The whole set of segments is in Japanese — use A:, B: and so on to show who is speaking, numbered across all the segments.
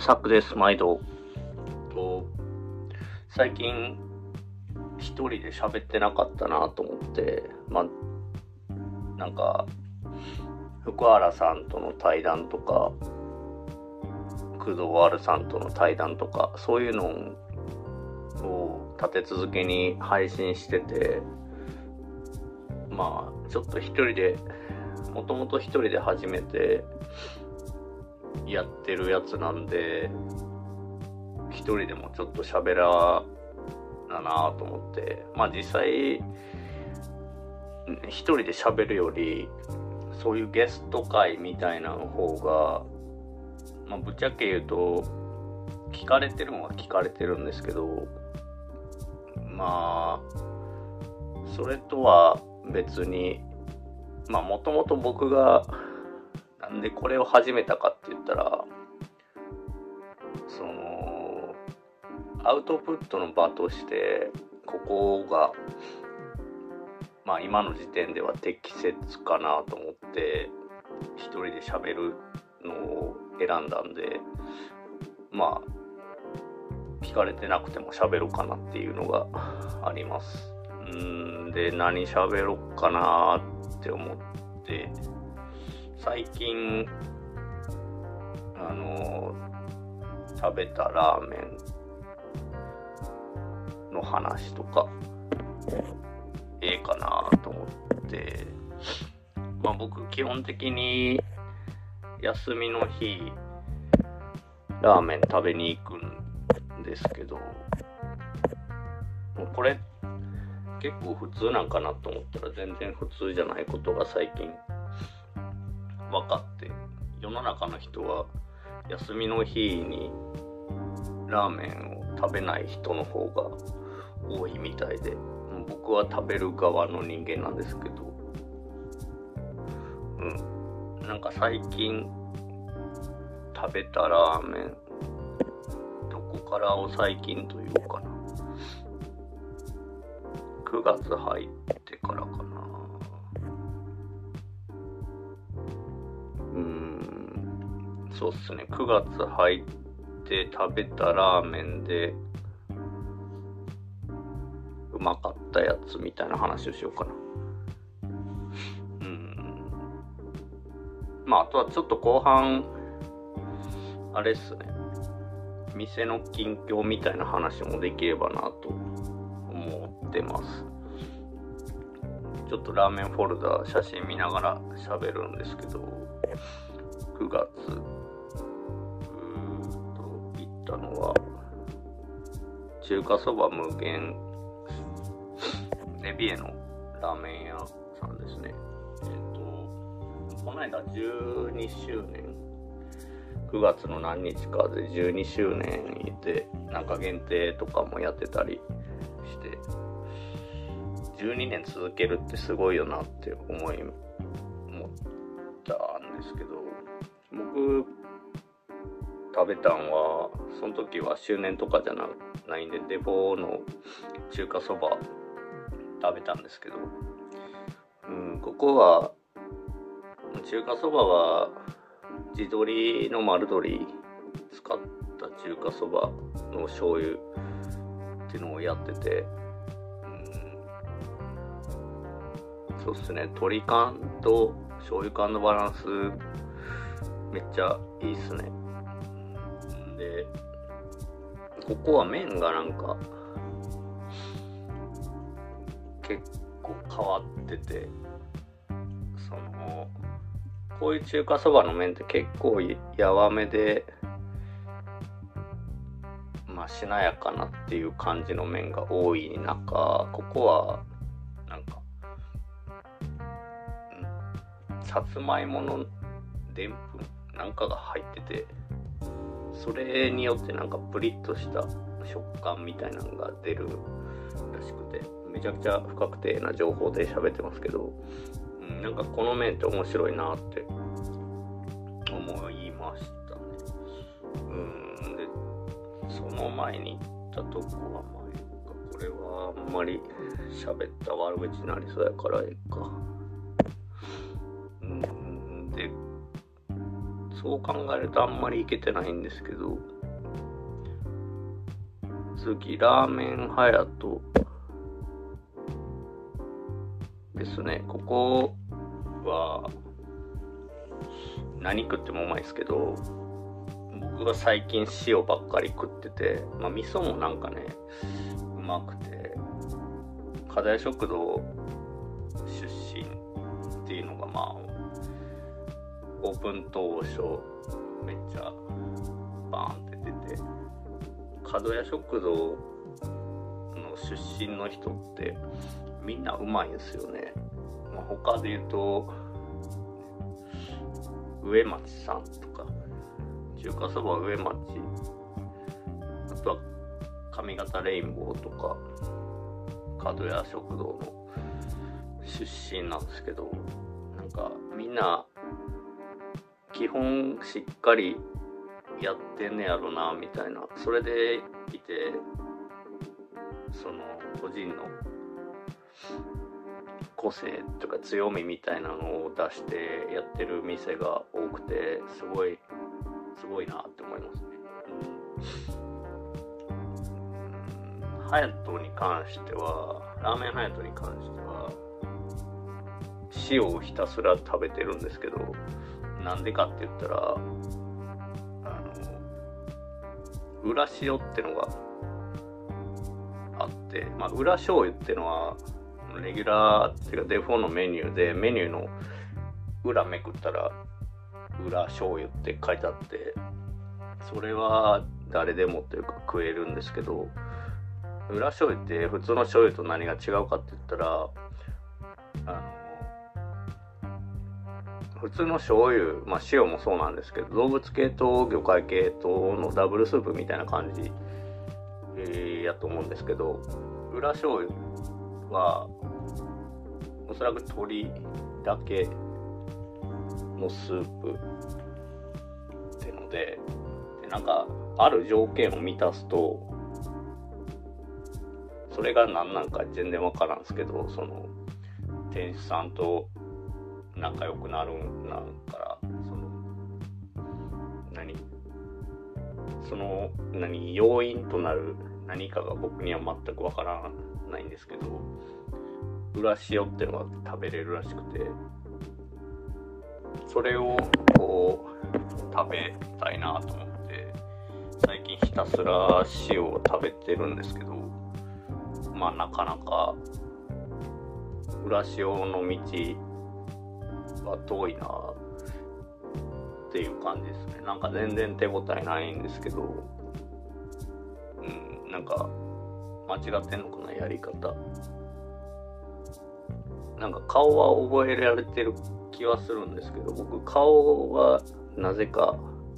A: タクです。毎度最近一人で喋ってなかったなと思って、なんか福原さんとの対談とか工藤ワさんとの対談とかそういうのを立て続けに配信してて、ちょっともともと一人で始めてやってるやつなんで、一人でもちょっと喋らなと思って、実際一人で喋るよりそういうゲスト会みたいなの方が、ぶっちゃけ言うと聞かれてるのは聞かれてるんですけど、それとは別にもともと僕がなんでこれを始めたかって言ったら、アウトプットの場としてここが今の時点では適切かなと思って一人で喋るのを選んだんで、聞かれてなくても喋ろうかなっていうのがあります。で、何喋ろうかなって思って、最近食べたラーメンの話とかかなと思って、僕基本的に休みの日ラーメン食べに行くんですけど、これ結構普通なんかなと思ったら全然普通じゃないことが最近分かって、世の中の人は休みの日にラーメンを食べない人の方が多いみたいで、僕は食べる側の人間なんですけど、なんか最近食べたラーメン、どこからを最近というかな、9月入ってからかな。そうっすね、9月入って食べたラーメンでうまかったやつみたいな話をしようかな。あとはちょっと後半あれっすね、店の近況みたいな話もできればなと思ってます。ちょっとラーメンフォルダ写真見ながら喋るんですけど、9月行ったのは中華そば無限レビエのラーメン屋さんですね。この間12周年、9月の何日かで12周年でなんか限定とかもやってたりして、12年続けるってすごいよなって思ったんですけど、僕食べたんはその時は周年とかじゃないんで、デフォの中華そば食べたんですけど、ここは中華そばは地鶏の丸鶏使った中華そばの醤油っていうのをやってて、そうっすね、鶏感と醤油感のバランスめっちゃいいっすね。で、ここは麺がなんか結構変わってて、こういう中華そばの麺って結構やわめでしなやかなっていう感じの麺が多い中、ここはなんかさつまいものでんぷんなんかが入ってて、それによってなんかプリッとした食感みたいなのが出るらしくて、めちゃくちゃ不確定な情報で喋ってますけど、なんかこの麺って面白いなって思いましたね。で、その前に行ったとこはこれはあんまり喋った悪口になりそうやからか。で、そう考えるとあんまりいけてないんですけど、 次、ラーメンハヤトですね。ここは何食ってもうまいですけど、僕が最近塩ばっかり食ってて、味噌もなんかね、うまくて、かだや食堂出身っていうのがオープン当初めっちゃバーンって出て、かどや食堂の出身の人ってみんなうまいんですよね。他で言うと上町さんとか、中華そば上町、あとは上方レインボーとか角屋食堂の出身なんですけど、なんかみんな基本しっかりやってんねやろなみたいな、それでいてその個人の個性とか強みみたいなのを出してやってる店が多くて、すごいなって思いますね。ハヤトに関しては、ラーメンハヤトに関しては塩をひたすら食べてるんですけど、なんでかって言ったら裏塩ってのがあって、裏醤油ってのはレギュラーっていうかデフォのメニューで、メニューの裏めくったら裏醤油って書いてあって、それは誰でもというか食えるんですけど、裏醤油って普通の醤油と何が違うかって言ったら、普通の醤油、塩もそうなんですけど、動物系と魚介系とのダブルスープみたいな感じ、やと思うんですけど、裏醤油はおそらく鶏だけのスープってので、なんかある条件を満たすと、それが何なんか全然わからんすけど、その店主さんと仲良くなるんなんから、その要因となる何かが僕には全くわからないんですけど、裏塩っていうのが食べれるらしくて、それをこう食べたいなと思って最近ひたすら塩を食べてるんですけど、なかなか裏塩の道は遠いなっていう感じですね。なんか全然手応えないんですけど、なんか間違ってんのかな、やり方。なんか顔は覚えられてる気はするんですけど、僕顔はなぜか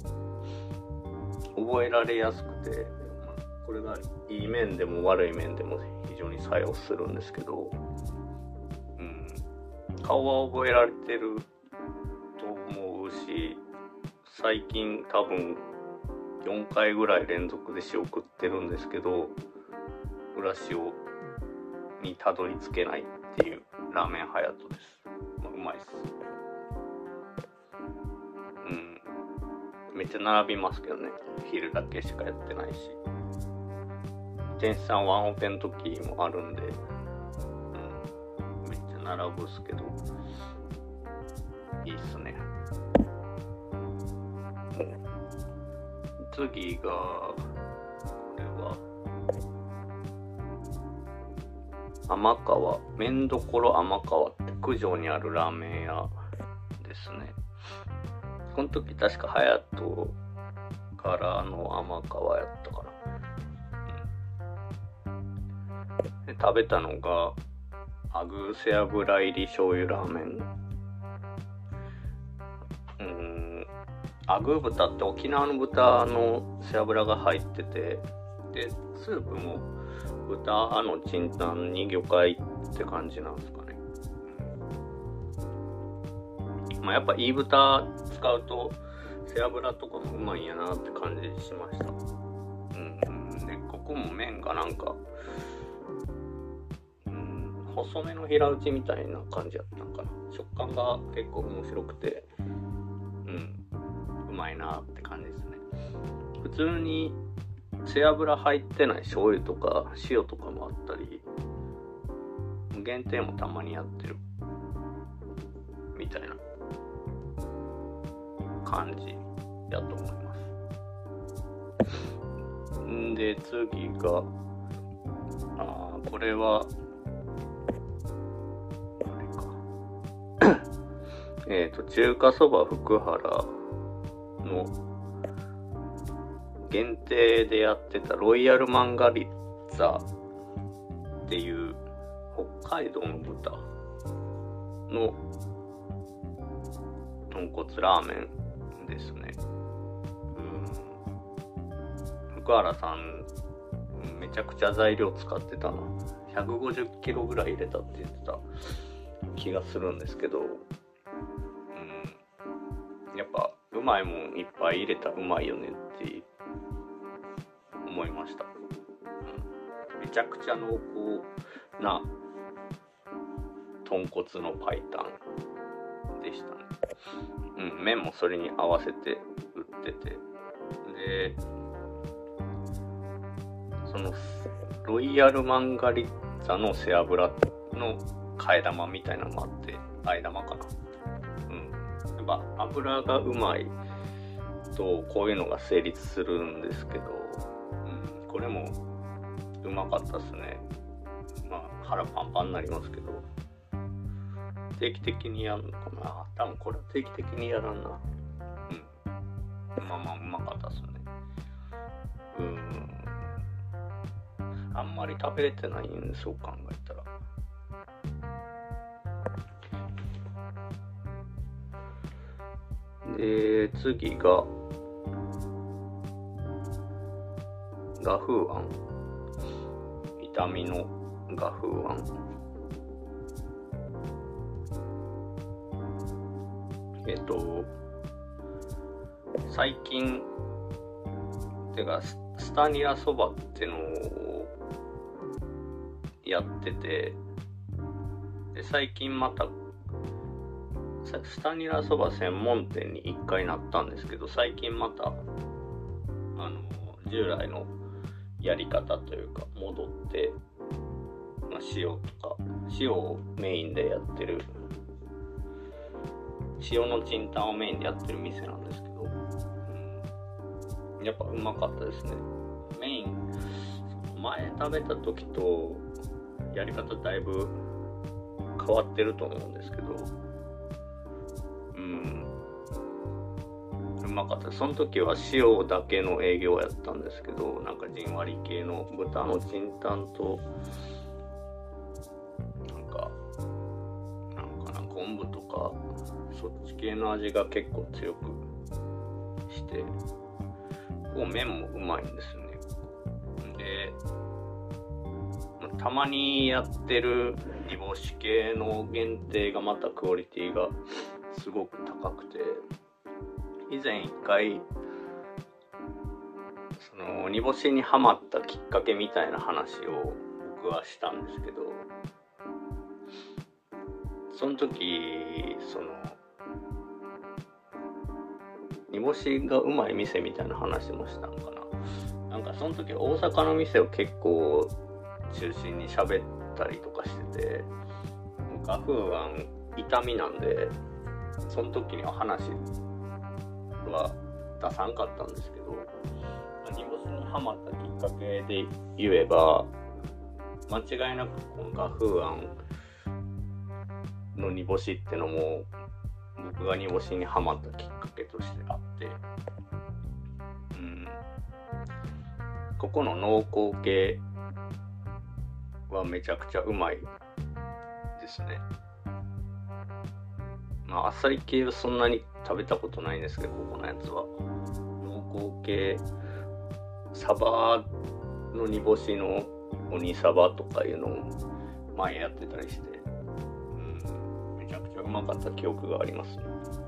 A: 覚えられやすくて、これがいい面でも悪い面でも非常に作用するんですけど、顔は覚えられてると思うし、最近多分4回ぐらい連続で塩食ってるんですけど、裏塩にたどり着けないっていうラーメンハヤトです。うまいっす。めっちゃ並びますけどね。昼だけしかやってないし、店主さんワンオペの時もあるんで、めっちゃ並ぶっすけどいいっすね。次がこれは天川、麺どころ天川って九条にあるラーメン屋ですね。この時確かハヤトからの天川やったかな。で食べたのがアグー背脂入り醤油ラーメン。アグー豚って沖縄の豚の背脂が入ってて、でスープも豚のチンタンに魚介って感じなんですかね。やっぱいい豚使うと背脂とかもうまいんやなって感じしました。でここも麺がなんか細めの平打ちみたいな感じやったんかな。食感が結構面白くて、うまいなって感じですね。普通に背脂入ってない醤油とか塩とかもあったり、限定もたまにやってるみたいな感じやと思います。で次がこれは中華そば福原の限定でやってたロイヤルマンガリッツァっていう北海道の豚の豚骨ラーメンですね。福原さんめちゃくちゃ材料使ってたな。150キロぐらい入れたって言ってた気がするんですけど、やっぱうまいもんいっぱい入れたらうまいよねって思いました。めちゃくちゃ濃厚な豚骨の白湯でしたね。麺もそれに合わせて売ってて、でそのロイヤルマンガリッツァの背脂の替え玉みたいなのもあって、替え玉かな。やっぱ油がうまいとこういうのが成立するんですけど、これもうまかったですね。腹パンパンになりますけど、定期的にやるのかな。多分これは定期的にやらんな。うまかったですね。あんまり食べれてないんですよ、考えたら。で次が雅風庵、痛みの雅風庵。最近てかスタニラそばってのをやってて、で最近またスタニラそば専門店に1回なったんですけど、最近また従来のやり方というか戻って、塩をメインでやってる、塩のチンタンをメインでやってる店なんですけど、やっぱうまかったですね。メイン前食べた時とやり方だいぶ変わってると思うんですけど、うまかった。その時は塩だけの営業やったんですけど、なんかじんわり系の豚のチンタンとなんか昆布とかそっち系の味が結構強くして、麺もうまいんですよね。でたまにやってる煮干し系の限定がまたクオリティがすごく高くて、以前一回その煮干しにハマったきっかけみたいな話を僕はしたんですけど、その時煮干しがうまい店みたいな話もしたのかな。なんかその時大阪の店を結構中心に喋ったりとかしてて、雅風庵痛みなんでその時には話は出さんかったんですけど、煮干しにハマったきっかけで言えば、間違いなくこの雅風庵の煮干しってのも僕が煮干しにハマったきっかけとしてあって、ここの濃厚系はめちゃくちゃうまいですね。あっさり系はそんなに食べたことないんですけど、ここのやつは濃厚系、サバの煮干しの鬼サバとかいうのを前やってたりして、めちゃくちゃうまかった記憶がありますね。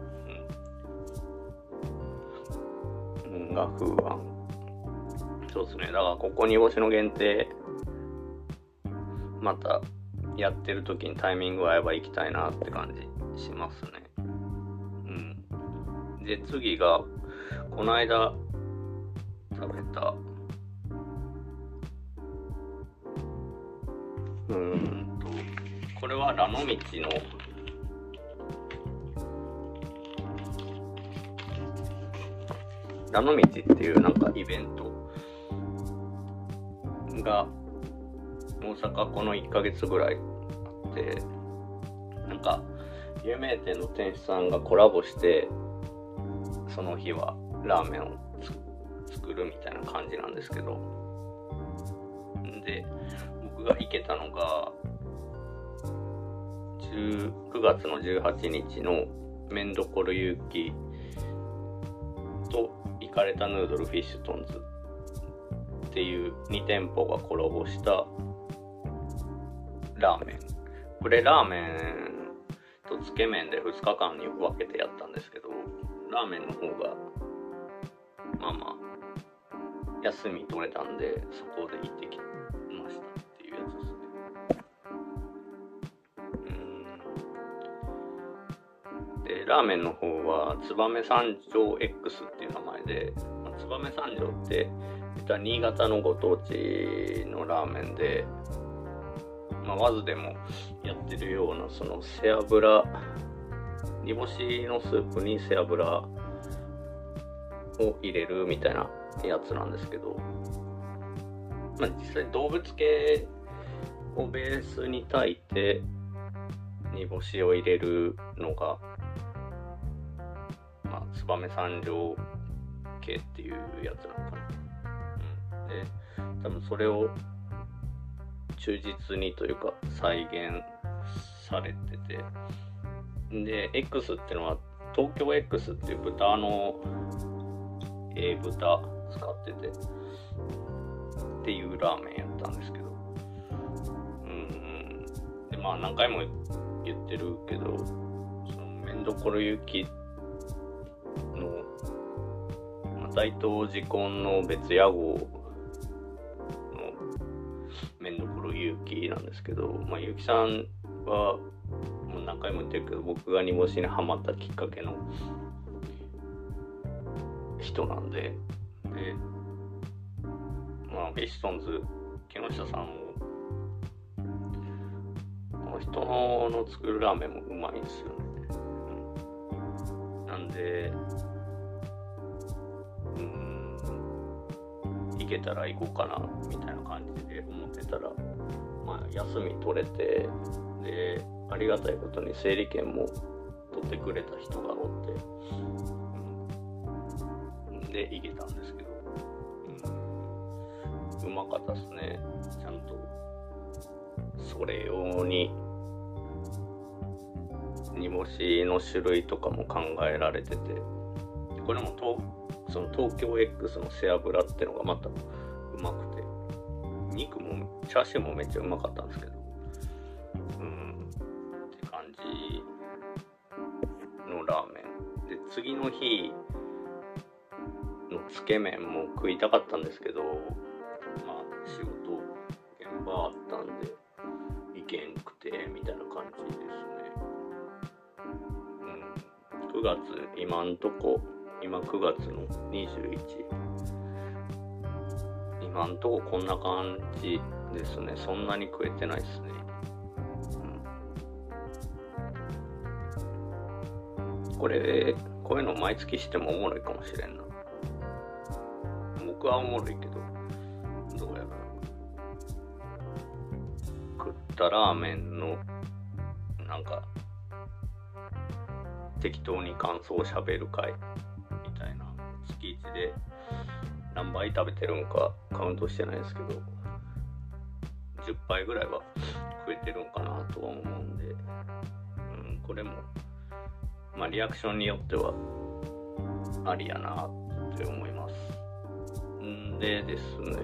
A: 雅風庵、そうですね。だからここ煮干しの限定またやってる時にタイミング合えば行きたいなって感じしますね。で次がこの間食べたこれはラノ道のラノ道っていうなんかイベントが大阪この1ヶ月ぐらいあって、なんか有名店の店主さんがコラボしてその日はラーメンを作るみたいな感じなんですけど、で僕が行けたのが9月の18日の麺どころゆうきとイカれたヌードルフィッシュトンズっていう2店舗がコラボしたラーメン。これラーメンとつけ麺で2日間に分けてやったんですけど、ラーメンの方がまあ休み取れたんでそこで行ってきましたっていうやつですね。でラーメンの方は燕三条 X っていう名前で、燕三条って実は新潟のご当地のラーメンで、和津でもやってるようなその背脂、煮干しのスープに背脂を入れるみたいなやつなんですけど、実際動物系をベースに炊いて煮干しを入れるのが燕三条系っていうやつなのかな。で多分それを忠実にというか再現されてて、で X っていうのは東京 X っていう豚の豚使っててっていうラーメンやったんですけど、で何回も言ってるけど、その麺どころゆきの、大東寺根の別屋号の麺どころゆきなんですけど、ゆきさんはもう何回も言ってるけど、僕が煮干しにハマったきっかけの人なんで、フィッシュトンズ木下さんもこの人の作るラーメンもうまいんですよね。なんで行けたら行こうかなみたいな感じで思ってたら、休み取れて、でありがたいことに整理券も取ってくれた人がおって、で行けたんですけど、うまかったですね。ちゃんとそれ用に煮干しの種類とかも考えられてて、これもその東京 X の背脂ってのがまたうまくて、肉もチャーシューもめっちゃうまかったんですけど、って感じのラーメンで、次の日のつけ麺も食いたかったんですけど、仕事現場あったんで行けんくてみたいな感じですね。9月今9月の21、今んとここんな感じですね。そんなに食えてないですね。こういうの毎月してもおもろいかもしれんな。僕はおもろいけど、どうやら食ったラーメンのなんか適当に感想を喋る会みたいな、月1で何杯食べてるんかカウントしてないですけど、10杯ぐらいは食えてるんかなとは思うんで、これもリアクションによってはありやなって思います。でですね、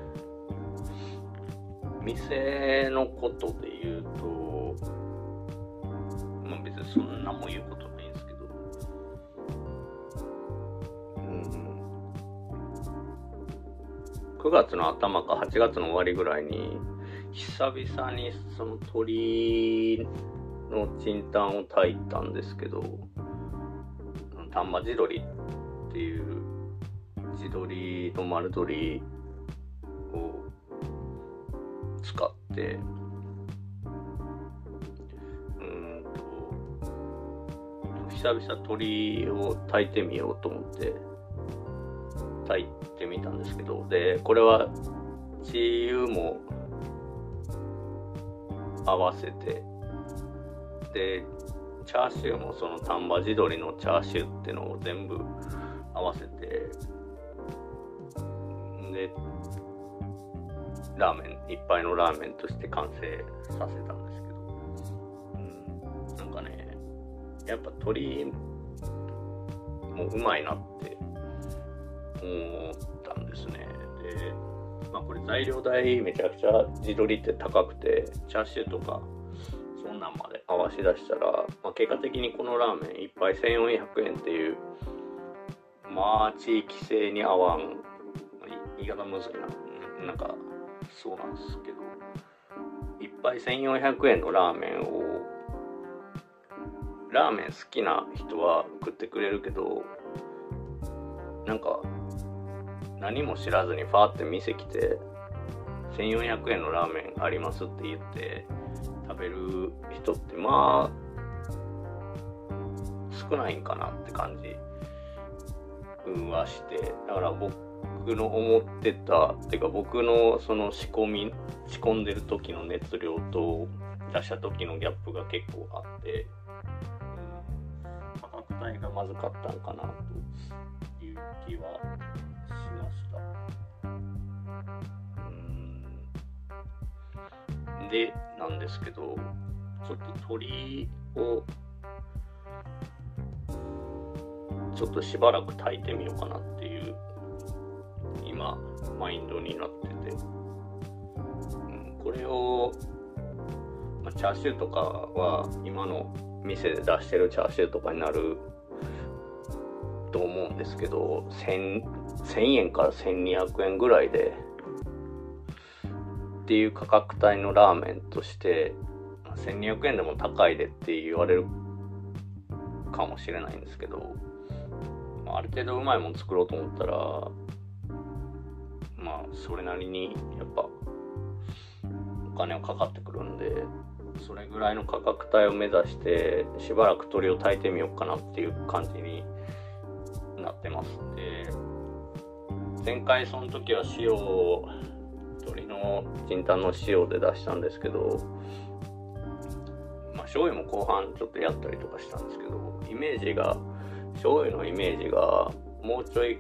A: 店のことで言うと、別にそんなも言うことないんですけど、9月の頭か8月の終わりぐらいに久々にその鶏のチンタンを炊いたんですけど、丹波地鶏っていう地鶏の丸鶏を使って 々鶏を炊いてみようと思って炊いてみたんですけど、でこれは鶏油も合わせて、でチャーシューもその丹波地鶏のチャーシューってのを全部合わせて、でラーメン一杯のラーメンとして完成させたんですけど、なんかねやっぱ鶏もうまいなって思ったんですね。でこれ材料代めちゃくちゃ地鶏って高くて、チャーシューとかそんなんまで合わし出したら、結果的にこのラーメン1杯1400円っていう地域性に合わん、言い方むずいな、なんかそうなんですけど、1杯1400円のラーメンをラーメン好きな人は食ってくれるけど、なんか何も知らずにファーって店来て1400円のラーメンありますって言って食べる人って少ないんかなって感じはして、だから僕の思ってたっていうか、僕のその仕込んでる時の熱量と出した時のギャップが結構あって、価格帯がまずかったんかなという気はしました。でなんですけど、ちょっと鶏をちょっとしばらく炊いてみようかなっていう今マインドになってて、これを、チャーシューとかは今の店で出してるチャーシューとかになると思うんですけど、1000円から1200円ぐらいでっていう価格帯のラーメンとして、1200円でも高いでって言われるかもしれないんですけど、ある程度うまいもの作ろうと思ったらそれなりにやっぱお金はかかってくるんで、それぐらいの価格帯を目指してしばらく鶏を炊いてみようかなっていう感じになってます。で前回その時は鶏のチンタンの塩で出したんですけど、醤油も後半ちょっとやったりとかしたんですけど、醤油のイメージがもうちょい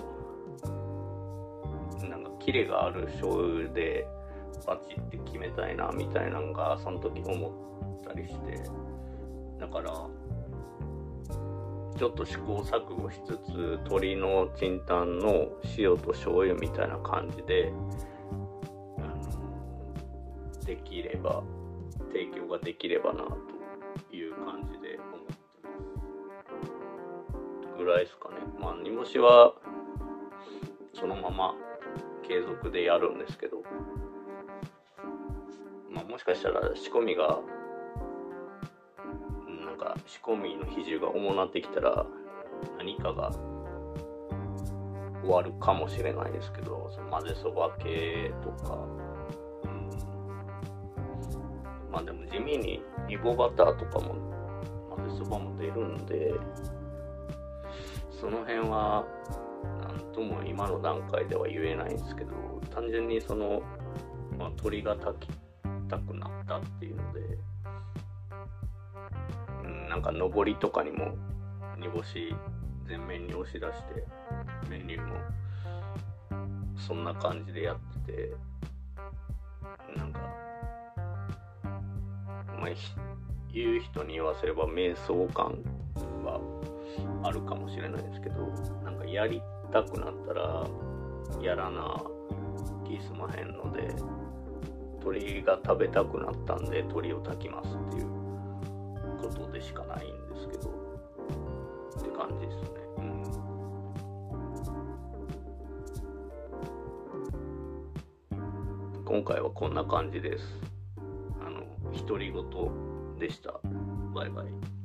A: なんかキレがある醤油でバチって決めたいなみたいなのがその時思ったりして、だからちょっと試行錯誤しつつ鶏のチンタンの塩と醤油みたいな感じでできれば提供ができればなという感じで思ってますぐらいですかね。煮干しはそのまま継続でやるんですけど、もしかしたら仕込みの比重が重なってきたら何かが終わるかもしれないですけど、混ぜそば系とか、でも地味に煮干バターとかも混ぜそばも出るんで、その辺はなんとも今の段階では言えないんですけど、単純に鶏が炊きたくなったっていうので、上りとかにも煮干し全面に押し出してメニューもそんな感じでやってて、言う人に言わせれば瞑想感はあるかもしれないですけど、やりたくなったらやらな気すまへんので、鶏が食べたくなったんで鶏を炊きますっていうことでしかないんですけどって感じですね。今回はこんな感じです。独り言でした。バイバイ。